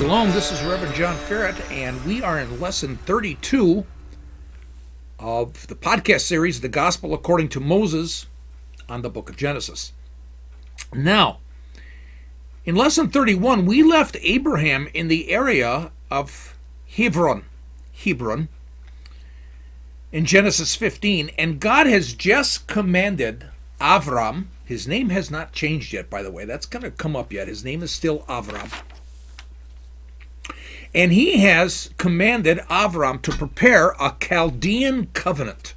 Shalom, this is Reverend John Ferret, and we are in lesson 32 of the podcast series, The Gospel According to Moses, on the book of Genesis. Now, in lesson 31, we left Abraham in the area of Hebron, in Genesis 15, and God has just commanded Avram. His name has not changed yet, by the way. That's going to come up yet. His name is still Avram. And he has commanded Avram to prepare a Chaldean covenant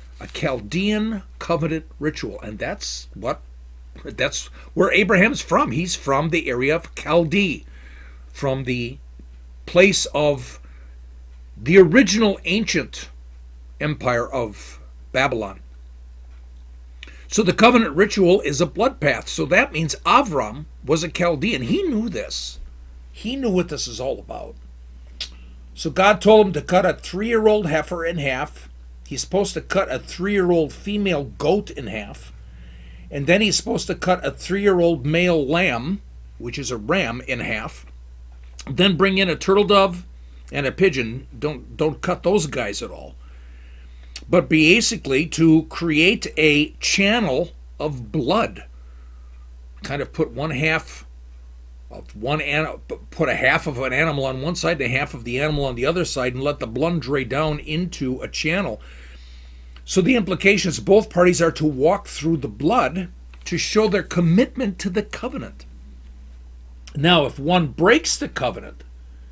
ritual. And that's where Abraham's from. He's from the area of Chaldee, from the place of the original ancient empire of Babylon. So the covenant ritual is a blood path. So that means Avram was a Chaldean. He knew this. He knew what this is all about. So God told him to cut a 3-year-old heifer in half. He's supposed to cut a 3-year-old female goat in half. And then he's supposed to cut a 3-year-old male lamb, which is a ram, in half. Then bring in a turtle dove and a pigeon. Don't cut those guys at all. But basically to create a channel of blood. Kind of put put a half of an animal on one side and a half of the animal on the other side and let the blood drain down into a channel. So the implications, both parties are to walk through the blood to show their commitment to the covenant. Now, if one breaks the covenant,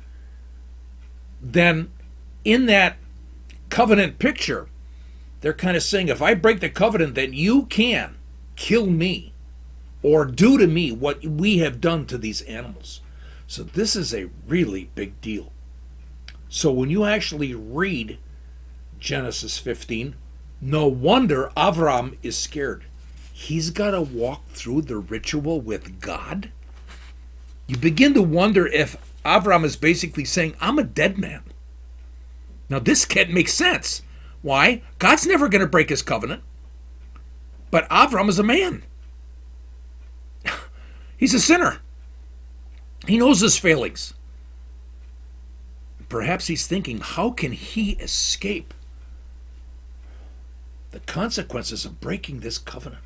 then in that covenant picture, they're kind of saying, if I break the covenant, then you can kill me or do to me what we have done to these animals. So this is a really big deal. So when you actually read Genesis 15, no wonder Avram is scared. He's got to walk through the ritual with God. You begin to wonder if Avram is basically saying, I'm a dead man. Now this can't make sense. Why? God's never going to break his covenant. But Avram is a man. He's a sinner. He knows his failings. Perhaps he's thinking, how can he escape the consequences of breaking this covenant?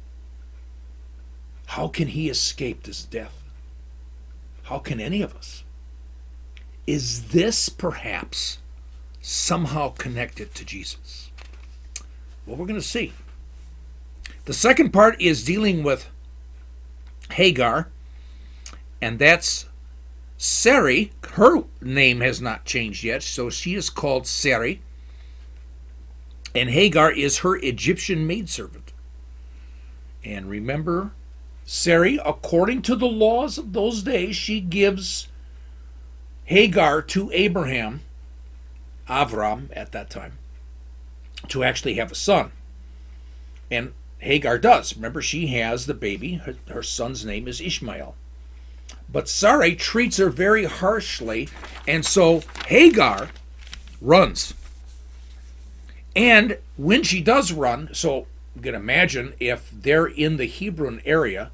How can he escape this death? How can any of us? Is this perhaps somehow connected to Jesus? Well, we're going to see. The second part is dealing with Hagar, and that's Sarai. Her name has not changed yet, so she is called Sarai, and Hagar is her Egyptian maidservant. And remember, Sarai, according to the laws of those days, she gives Hagar to Avram at that time, to actually have a son. And Hagar does. Remember, she has the baby. Her son's name is Ishmael. But Sarai treats her very harshly, and so Hagar runs. And when she does run, so you can imagine if they're in the Hebron area,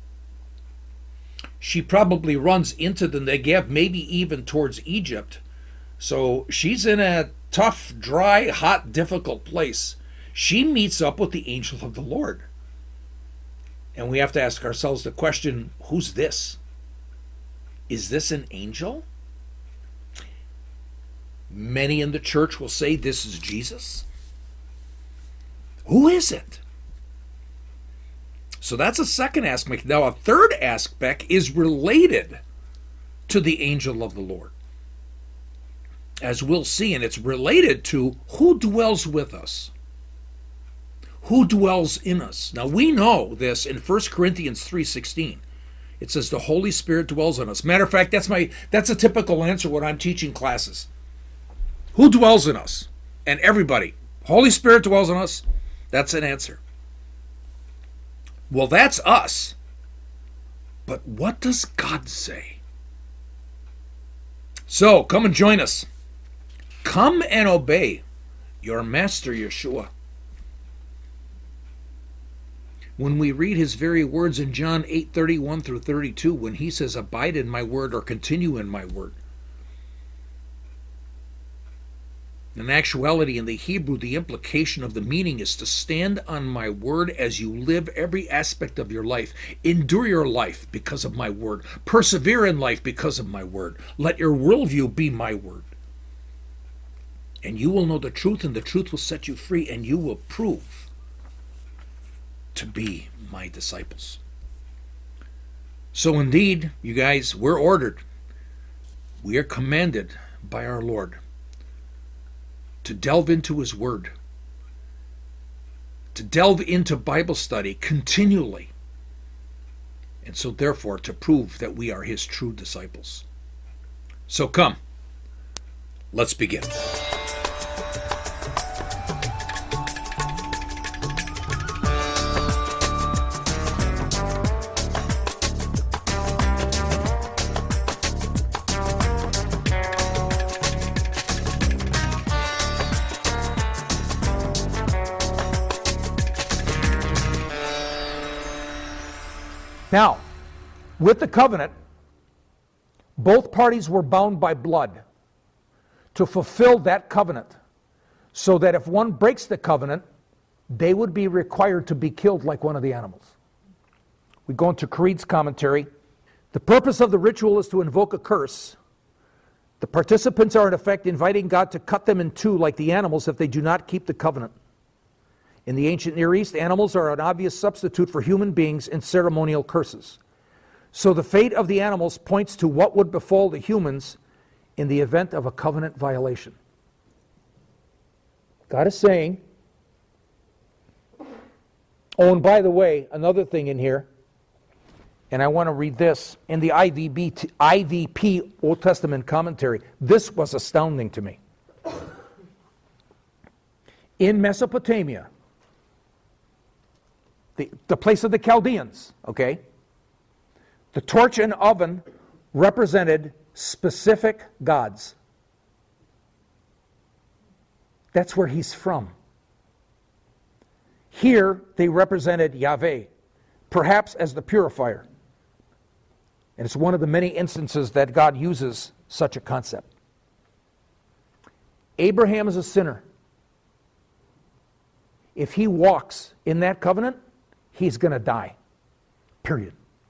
she probably runs into the Negev, maybe even towards Egypt. So she's in a tough, dry, hot, difficult place. She meets up with the angel of the Lord. And we have to ask ourselves the question, who's this? Is this an angel? Many in the church will say this is Jesus. Who is it? So that's a second aspect. Now, a third aspect is related to the angel of the Lord, as we'll see, and it's related to who dwells with us. Who dwells in us? Now we know this in 1 Corinthians 3:16. It says the Holy Spirit dwells in us. Matter of fact, that's a typical answer when I'm teaching classes. Who dwells in us? And everybody. Holy Spirit dwells in us. That's an answer. Well, that's us. But what does God say? So, come and join us. Come and obey your Master Yeshua. When we read his very words in John 8:31 through 32, when he says, abide in my word or continue in my word. In actuality, in the Hebrew, the implication of the meaning is to stand on my word as you live every aspect of your life. Endure your life because of my word. Persevere in life because of my word. Let your worldview be my word. And you will know the truth, and the truth will set you free, and you will prove to be my disciples. So indeed, you guys, we're ordered. We are commanded by our Lord to delve into his word, to delve into Bible study continually, and so therefore to prove that we are his true disciples. So come, let's begin. Now, with the covenant, both parties were bound by blood to fulfill that covenant, so that if one breaks the covenant, they would be required to be killed like one of the animals. We go into Creed's commentary. The purpose of the ritual is to invoke a curse. The participants are in effect inviting God to cut them in two like the animals if they do not keep the covenant. In the ancient Near East, animals are an obvious substitute for human beings in ceremonial curses. So the fate of the animals points to what would befall the humans in the event of a covenant violation. God is saying, oh, and by the way, another thing in here, and I want to read this, in the IVP Old Testament commentary, this was astounding to me. In Mesopotamia, the place of the Chaldeans, okay? The torch and oven represented specific gods. That's where he's from. Here, they represented Yahweh, perhaps as the purifier. And it's one of the many instances that God uses such a concept. Abraham is a sinner. If he walks in that covenant, he's going to die. Period.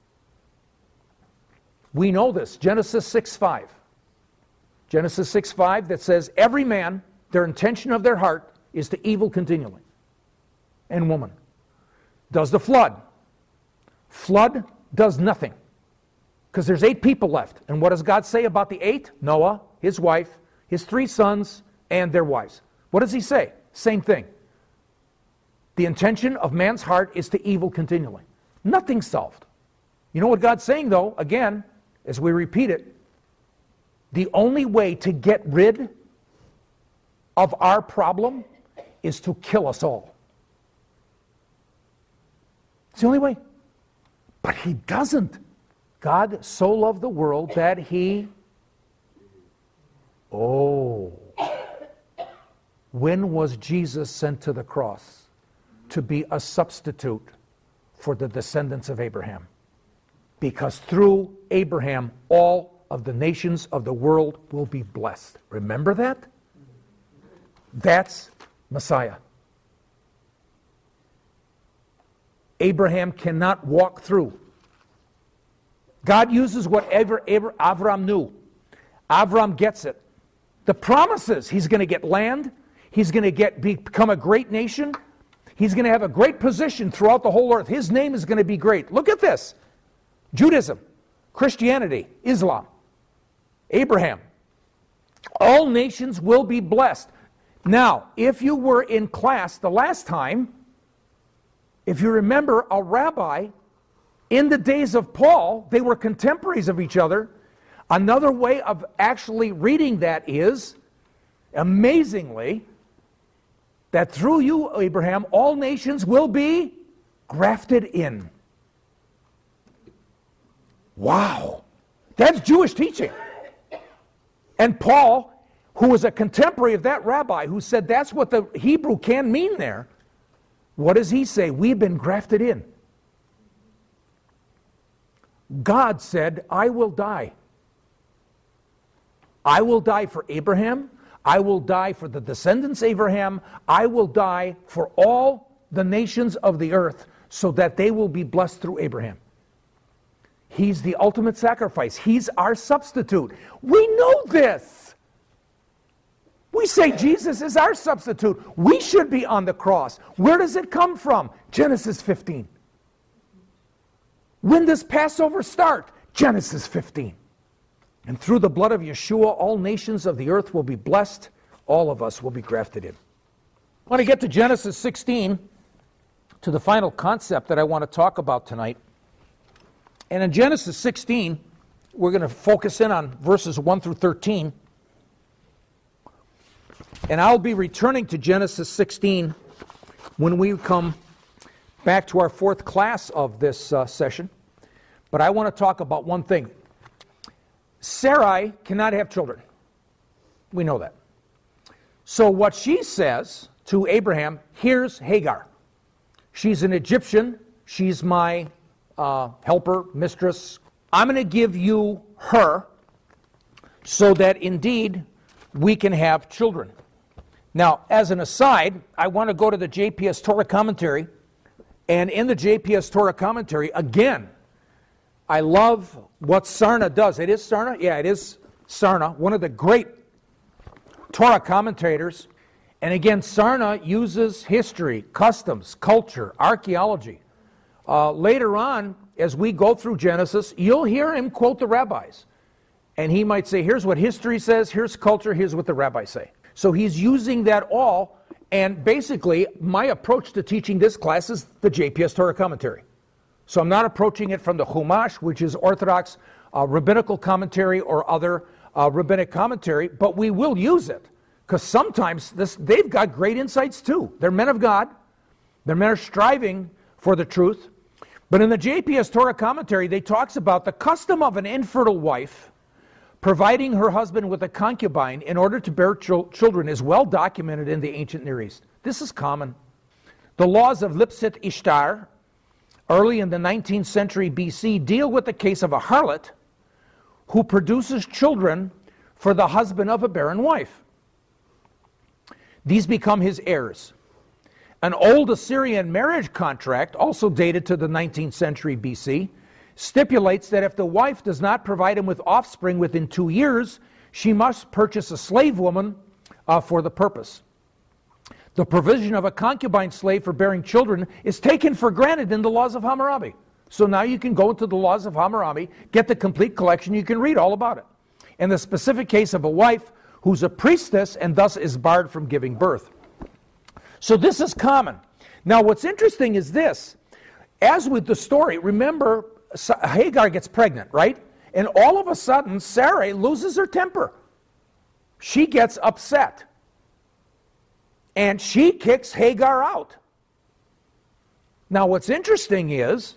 We know this. Genesis 6:5. Genesis 6:5 that says, every man, their intention of their heart is to evil continually. And woman. Does the flood? Flood does nothing. Because there's 8 people left. And what does God say about the 8? Noah, his wife, his 3 sons, and their wives. What does he say? Same thing. The intention of man's heart is to evil continually. Nothing solved. You know what God's saying, though, again, as we repeat it, the only way to get rid of our problem is to kill us all. It's the only way. But he doesn't. God so loved the world that he... Oh. When was Jesus sent to the cross? To be a substitute for the descendants of Abraham. Because through Abraham, all of the nations of the world will be blessed. Remember that? That's Messiah. Abraham cannot walk through. God uses whatever Avram knew. Avram gets it. The promises, he's going to get land, he's going to become a great nation, he's going to have a great position throughout the whole earth. His name is going to be great. Look at this. Judaism, Christianity, Islam, Abraham. All nations will be blessed. Now, if you were in class the last time, if you remember a rabbi, in the days of Paul, they were contemporaries of each other. Another way of actually reading that is, amazingly, that through you, Abraham, all nations will be grafted in. Wow. That's Jewish teaching. And Paul, who was a contemporary of that rabbi, who said that's what the Hebrew can mean there, what does he say? We've been grafted in. God said, I will die. I will die for Abraham. I will die for the descendants of Abraham. I will die for all the nations of the earth so that they will be blessed through Abraham. He's the ultimate sacrifice. He's our substitute. We know this. We say Jesus is our substitute. We should be on the cross. Where does it come from? Genesis 15. When does Passover start? Genesis 15. And through the blood of Yeshua, all nations of the earth will be blessed. All of us will be grafted in. I want to get to Genesis 16, to the final concept that I want to talk about tonight. And in Genesis 16, we're going to focus in on verses 1 through 13. And I'll be returning to Genesis 16 when we come back to our fourth class of this session. But I want to talk about one thing. Sarai cannot have children. We know that. So what she says to Abraham, here's Hagar. She's an Egyptian. She's my helper, mistress. I'm going to give you her so that indeed we can have children. Now, as an aside, I want to go to the JPS Torah commentary. And in the JPS Torah commentary, again, I love what Sarna does. It is Sarna? Yeah, it is Sarna, one of the great Torah commentators. And again, Sarna uses history, customs, culture, archaeology. Later on, as we go through Genesis, you'll hear him quote the rabbis. And he might say, here's what history says, here's culture, here's what the rabbis say. So he's using that all. And basically, my approach to teaching this class is the JPS Torah commentary. So I'm not approaching it from the Chumash, which is Orthodox rabbinical commentary or other rabbinic commentary, but we will use it. Because sometimes they've got great insights too. They're men of God. They're men are striving for the truth. But in the JPS Torah commentary, they talks about the custom of an infertile wife providing her husband with a concubine in order to bear children is well documented in the ancient Near East. This is common. The laws of Lipsit Ishtar, early in the 19th century BC, deal with the case of a harlot who produces children for the husband of a barren wife. These become his heirs. An old Assyrian marriage contract, also dated to the 19th century BC, stipulates that if the wife does not provide him with offspring within 2 years, she must purchase a slave woman for the purpose. The provision of a concubine slave for bearing children is taken for granted in the laws of Hammurabi. So now you can go into the laws of Hammurabi, get the complete collection, you can read all about it. In the specific case of a wife who's a priestess and thus is barred from giving birth. So this is common. Now what's interesting is this. As with the story, remember Hagar gets pregnant, right? And all of a sudden Sarai loses her temper. She gets upset. And she kicks Hagar out. Now what's interesting is,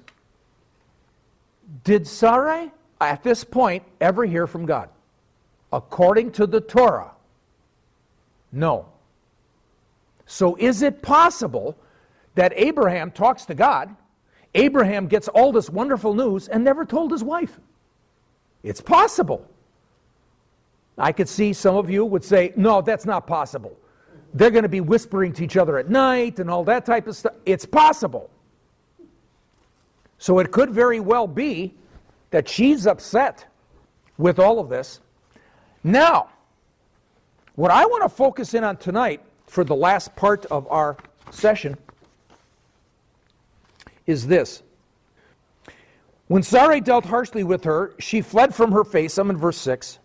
did Sarai at this point ever hear from God? According to the Torah, no. So is it possible that Abraham talks to God, Abraham gets all this wonderful news and never told his wife? It's possible. I could see some of you would say, no, that's not possible. They're going to be whispering to each other at night and all that type of stuff. It's possible. So it could very well be that she's upset with all of this. Now, what I want to focus in on tonight for the last part of our session is this. When Sarai dealt harshly with her, she fled from her face. I'm in verse 6.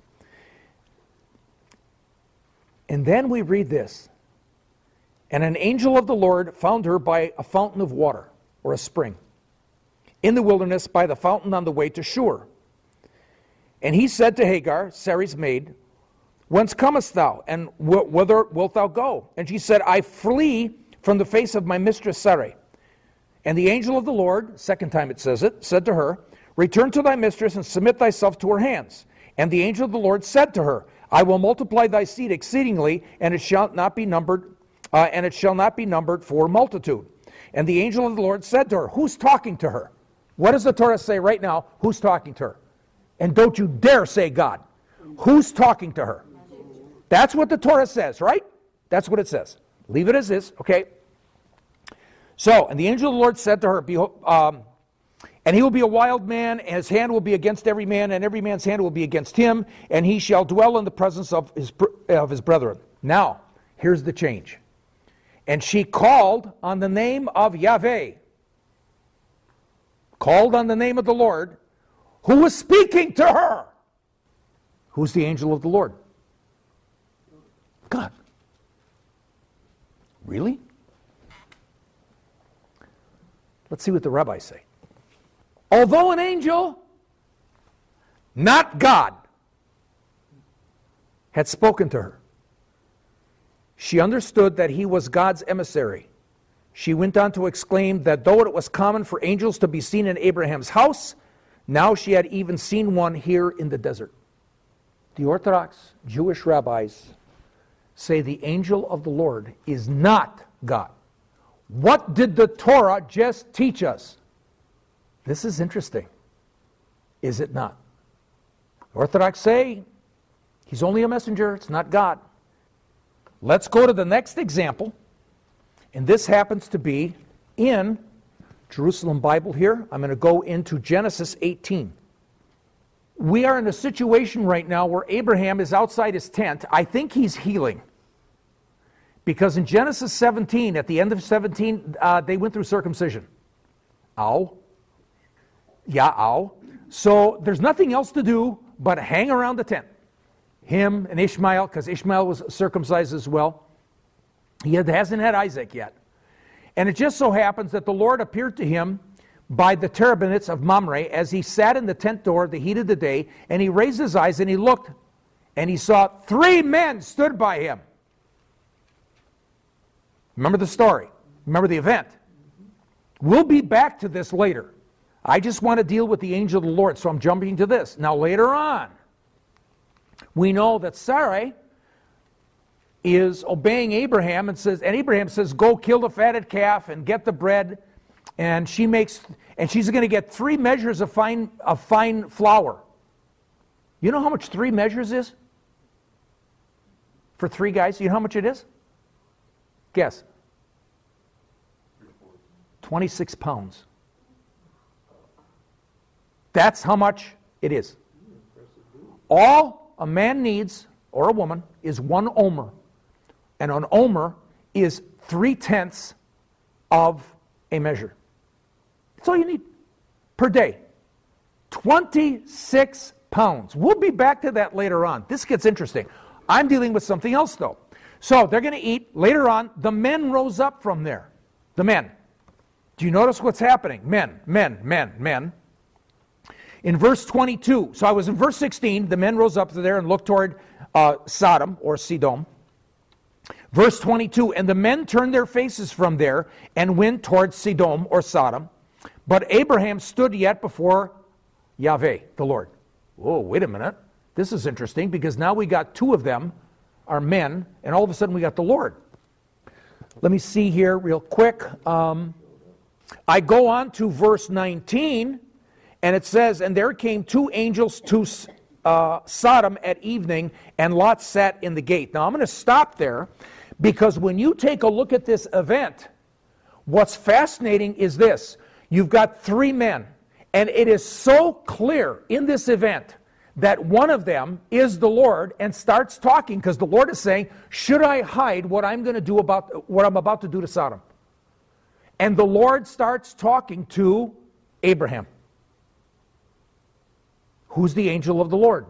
And then we read this. And an angel of the Lord found her by a fountain of water, or a spring, in the wilderness by the fountain on the way to Shur. And he said to Hagar, Sarai's maid, whence comest thou, and whither wilt thou go? And she said, I flee from the face of my mistress Sarai. And the angel of the Lord, second time it says it, said to her, return to thy mistress and submit thyself to her hands. And the angel of the Lord said to her, I will multiply thy seed exceedingly, and it shall not be numbered, for multitude. And the angel of the Lord said to her, who's talking to her? What does the Torah say right now? Who's talking to her? And don't you dare say God. Who's talking to her? That's what the Torah says, right? That's what it says. Leave it as is, okay? So, and the angel of the Lord said to her, behold, and he will be a wild man, and his hand will be against every man, and every man's hand will be against him, and he shall dwell in the presence of his brethren. Now, here's the change. And she called on the name of Yahweh, called on the name of the Lord, who was speaking to her. Who's the angel of the Lord? God. Really? Let's see what the rabbis say. Although an angel, not God, had spoken to her, she understood that he was God's emissary. She went on to exclaim that though it was common for angels to be seen in Abraham's house, now she had even seen one here in the desert. The Orthodox Jewish rabbis say the angel of the Lord is not God. What did the Torah just teach us? This is interesting. Is it not? Orthodox say he's only a messenger, it's not God. Let's go to the next example, and this happens to be in Jerusalem Bible here. I'm going to go into Genesis 18. We are in a situation right now where Abraham is outside his tent. I think he's healing. Because in Genesis 17, at the end of 17, they went through circumcision. Ow. Yeah, ow. So there's nothing else to do but hang around the tent. Him and Ishmael, because Ishmael was circumcised as well. He hasn't had Isaac yet. And it just so happens that the Lord appeared to him by the terebinths of Mamre as he sat in the tent door the heat of the day, and he raised his eyes and he looked, and he saw 3 men stood by him. Remember the story. Remember the event. We'll be back to this later. I just want to deal with the angel of the Lord, so I'm jumping to this. Now later on, we know that Sarai is obeying Abraham and Abraham says, go kill the fatted calf and get the bread. And she's going to get 3 measures of fine flour. You know how much 3 measures is? For 3 guys, you know how much it is? Guess. 26 pounds. That's how much it is. All a man needs, or a woman, is 1 omer. And an omer is 3/10 of a measure. That's all you need per day. 26 pounds. We'll be back to that later on. This gets interesting. I'm dealing with something else though. So they're going to eat. Later on, the men rose up from there. The men. Do you notice what's happening? Men. In verse 22, so I was in verse 16, the men rose up there and looked toward Sodom or Sedom. Verse 22, and the men turned their faces from there and went toward Sedom or Sodom. But Abraham stood yet before Yahweh, the Lord. Oh, wait a minute. This is interesting because now we got 2 of them are men, and all of a sudden we got the Lord. Let me see here real quick. I go on to verse 19, and it says, and there came 2 angels to Sodom at evening, and Lot sat in the gate. Now I'm going to stop there, because when you take a look at this event, what's fascinating is this. You've got 3 men, and it is so clear in this event that one of them is the Lord and starts talking, because the Lord is saying, should I hide what I'm going to do about what I'm about to do to Sodom? And the Lord starts talking to Abraham. Who's the angel of the Lord?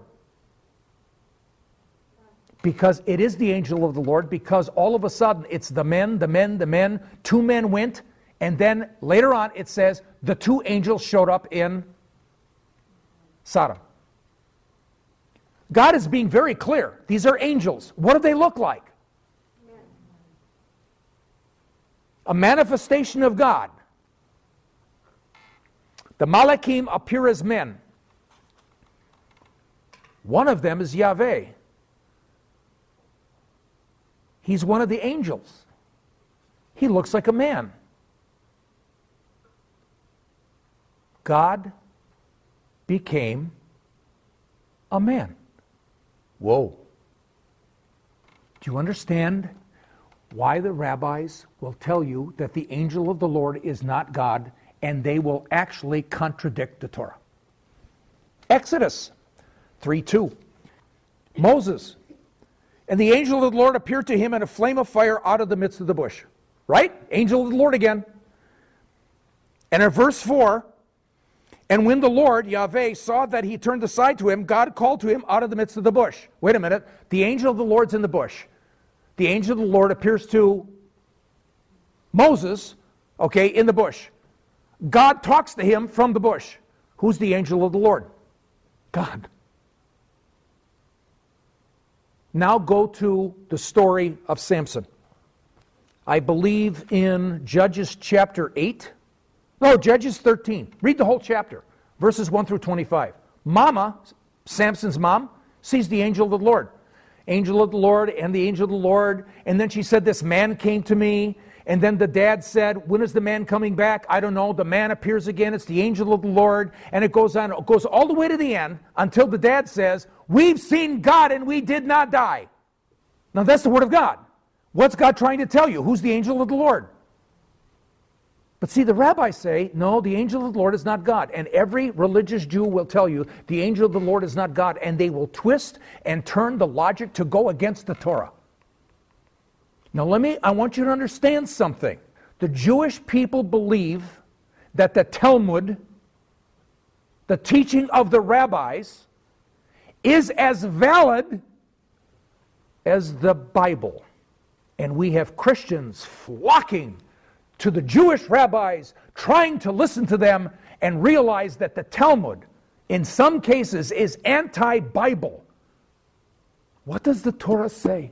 Because it is the angel of the Lord, because all of a sudden it's the men. 2 men went, and then later on it says the 2 angels showed up in Sodom. God is being very clear. These are angels. What do they look like? A manifestation of God. The Malachim appear as men. One of them is Yahweh. He's one of the angels. He looks like a man. God became a man. Whoa. Do you understand why the rabbis will tell you that the angel of the Lord is not God, and they will actually contradict the Torah? Exodus 3:2. Moses, and the angel of the Lord appeared to him in a flame of fire out of the midst of the bush. Right? Angel of the Lord again. And in verse 4, and when the Lord, Yahweh, saw that he turned aside to him, God called to him out of the midst of the bush. Wait a minute. The angel of the Lord's in the bush. The angel of the Lord appears to Moses, okay, in the bush. God talks to him from the bush. Who's the angel of the Lord? God. Now go to the story of Samson. I believe in Judges chapter 8. No, Judges 13. Read the whole chapter, verses 1 through 25. Mama, Samson's mom, sees the angel of the Lord. Angel of the Lord and the angel of the Lord. And then she said, this man came to me. And then the dad said, when is the man coming back? I don't know. The man appears again. It's the angel of the Lord. And it goes on. It goes all the way to the end until the dad says, we've seen God and we did not die. Now that's the word of God. What's God trying to tell you? Who's the angel of the Lord? But see, the rabbis say, no, the angel of the Lord is not God. And every religious Jew will tell you the angel of the Lord is not God. And they will twist and turn the logic to go against the Torah. Now I want you to understand something. The Jewish people believe that the Talmud, the teaching of the rabbis, is as valid as the Bible. And we have Christians flocking to the Jewish rabbis, trying to listen to them and realize that the Talmud, in some cases, is anti-Bible. What does the Torah say?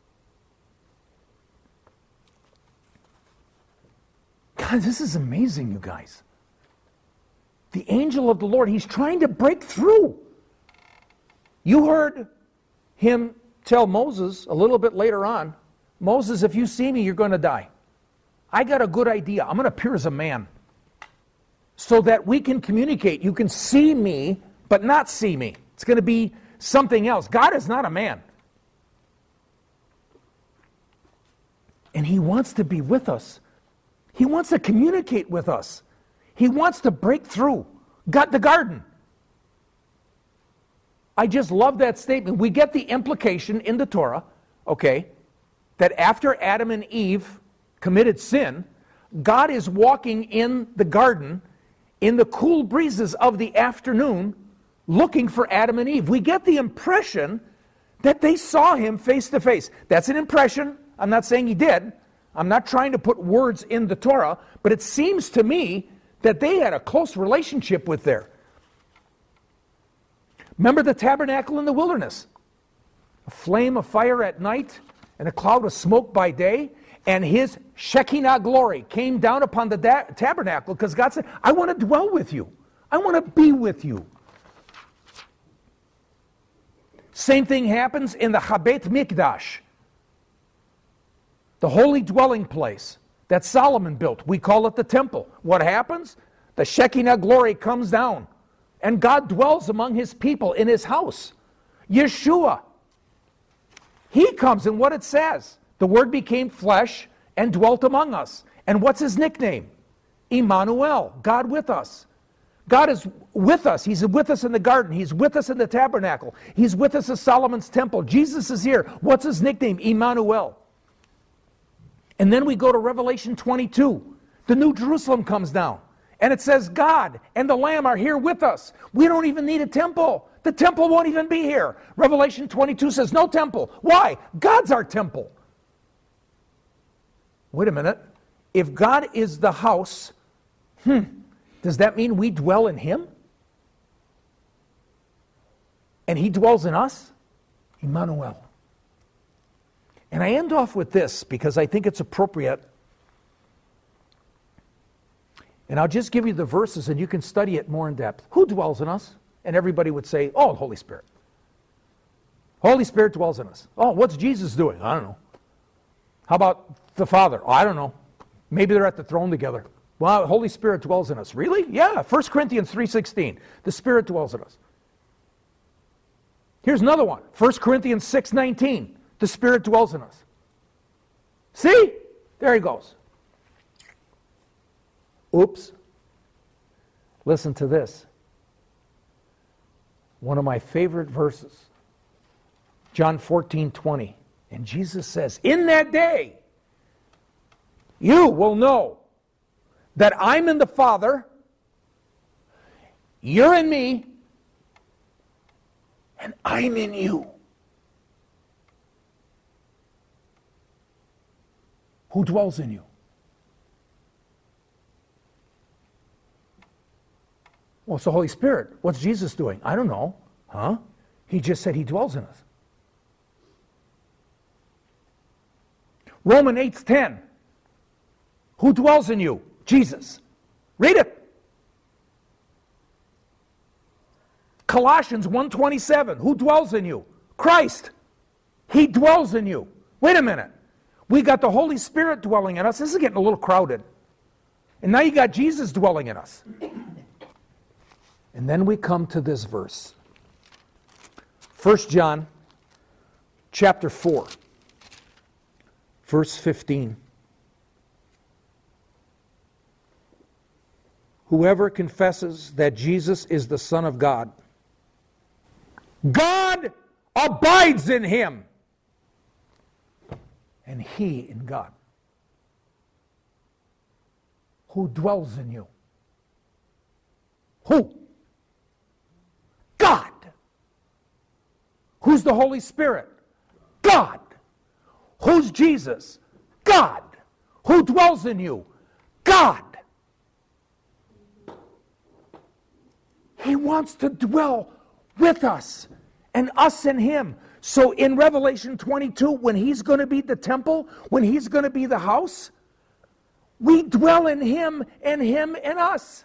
God, this is amazing, you guys. The angel of the Lord, he's trying to break through. You heard him tell Moses a little bit later on, Moses, if you see me, you're going to die. I got a good idea. I'm going to appear as a man so that we can communicate. You can see me, but not see me. It's going to be something else. God is not a man. And he wants to be with us. He wants to communicate with us. He wants to break through. Got the garden. I just love that statement. We get the implication in the Torah, okay, that after Adam and Eve committed sin, God is walking in the garden in the cool breezes of the afternoon looking for Adam and Eve. We get the impression that they saw him face to face. That's an impression. I'm not saying he did. I'm not trying to put words in the Torah, but it seems to me that they had a close relationship with there. Remember the tabernacle in the wilderness? A flame of fire at night and a cloud of smoke by day, and his Shekinah glory came down upon the tabernacle because God said, I want to dwell with you. I want to be with you. Same thing happens in the Chabet Mikdash, the holy dwelling place that Solomon built. We call it the temple. What happens? The Shekinah glory comes down, and God dwells among his people in his house. Yeshua, he comes, and what it says, the Word became flesh and dwelt among us. And what's his nickname? Emmanuel, God with us. God is with us. He's with us in the garden. He's with us in the tabernacle. He's with us at Solomon's temple. Jesus is here. What's his nickname? Emmanuel. And then we go to Revelation 22. The New Jerusalem comes down. And it says God and the Lamb are here with us. We don't even need a temple. The temple won't even be here. Revelation 22 says no temple. Why? God's our temple. Wait a minute. If God is the house, does that mean we dwell in him? And he dwells in us? Emmanuel. And I end off with this because I think it's appropriate. And I'll just give you the verses and you can study it more in depth. Who dwells in us? And everybody would say, oh, Holy Spirit. Holy Spirit dwells in us. Oh, what's Jesus doing? I don't know. How about the Father? Oh, I don't know. Maybe they're at the throne together. Well, Holy Spirit dwells in us. Really? Yeah, 1 Corinthians 3:16. The Spirit dwells in us. Here's another one. 1 Corinthians 6:19. The Spirit dwells in us. See? There he goes. Oops. Listen to this. One of my favorite verses. John 14:20. And Jesus says, in that day, you will know that I'm in the Father, you're in me, and I'm in you. Who dwells in you? Well, it's the Holy Spirit. What's Jesus doing? I don't know. Huh? He just said he dwells in us. Romans 8:10. Who dwells in you? Jesus. Read it. Colossians 1:27. Who dwells in you? Christ. He dwells in you. Wait a minute. We got the Holy Spirit dwelling in us. This is getting a little crowded. And now you got Jesus dwelling in us. And then we come to this verse. 1 John chapter 4, verse 15. Whoever confesses that Jesus is the Son of God, God abides in him, and he in God. Who dwells in you? Who? God. Who's the Holy Spirit? God. Who's Jesus? God. Who dwells in you? God. He wants to dwell with us and us in him. So in Revelation 22, when he's going to be the temple, when he's going to be the house, we dwell in him in us.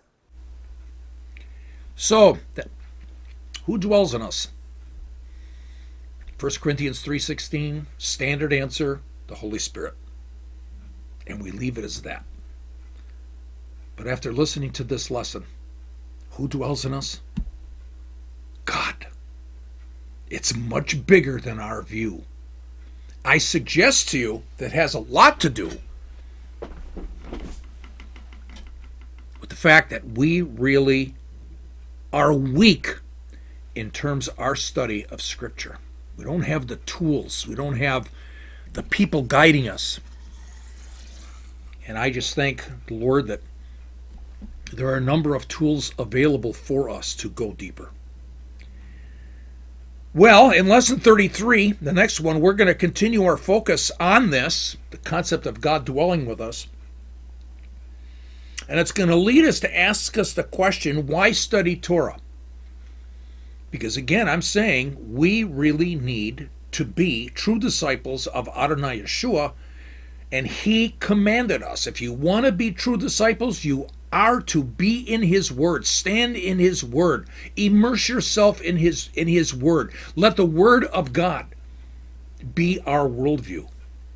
So, who dwells in us? 1 Corinthians 3:16, standard answer, the Holy Spirit. And we leave it as that. But after listening to this lesson, who dwells in us? God. It's much bigger than our view. I suggest to you that has a lot to do with the fact that we really are weak in terms of our study of Scripture. We don't have the tools. We don't have the people guiding us. And I just thank the Lord that there are a number of tools available for us to go deeper. Well, in Lesson 33, the next one, we're going to continue our focus on this, the concept of God dwelling with us. And it's going to lead us to ask us the question, why study Torah? Because again, I'm saying we really need to be true disciples of Adonai Yeshua, and he commanded us. If you want to be true disciples, you are to be in his word, stand in his word, immerse yourself in his word. Let the word of God be our worldview.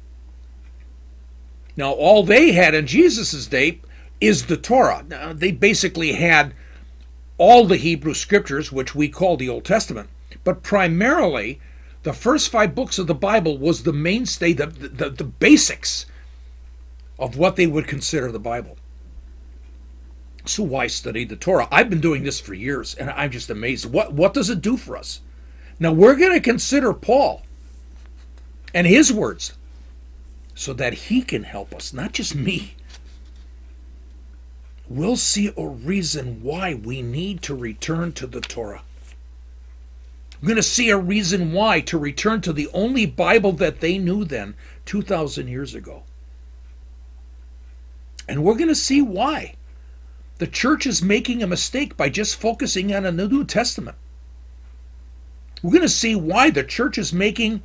Now, all they had in Jesus' day is the Torah. Now, they basically had all the Hebrew scriptures, which we call the Old Testament, but primarily the first 5 books of the Bible was the mainstay, the basics of what they would consider the Bible. So why study the Torah? I've been doing this for years, and I'm just amazed. What does it do for us? Now, we're going to consider Paul and his words so that he can help us, not just me. We'll see a reason why we need to return to the Torah. We're going to see a reason why to return to the only Bible that they knew then, 2,000 years ago. And we're going to see why the church is making a mistake by just focusing on the New Testament. We're going to see why the church is making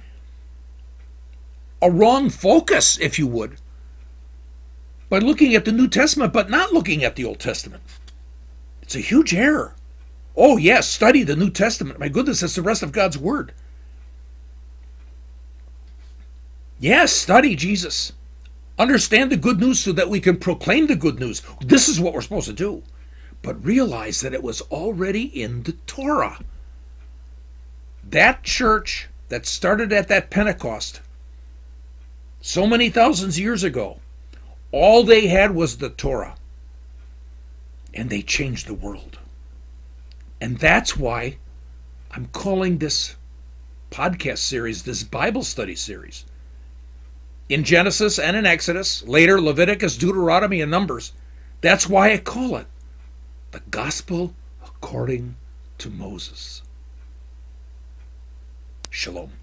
a wrong focus, if you would, by looking at the New Testament but not looking at the Old Testament. It's a huge error. Oh yes, study the New Testament. My goodness, that's the rest of God's Word. Yes, study Jesus. Understand the good news so that we can proclaim the good news. This is what we're supposed to do. But realize that it was already in the Torah. That church that started at that Pentecost so many thousands of years ago, all they had was the Torah. And they changed the world. And that's why I'm calling this podcast series, this Bible study series, in Genesis and in Exodus, later Leviticus, Deuteronomy, and Numbers. That's why I call it the Gospel according to Moses. Shalom.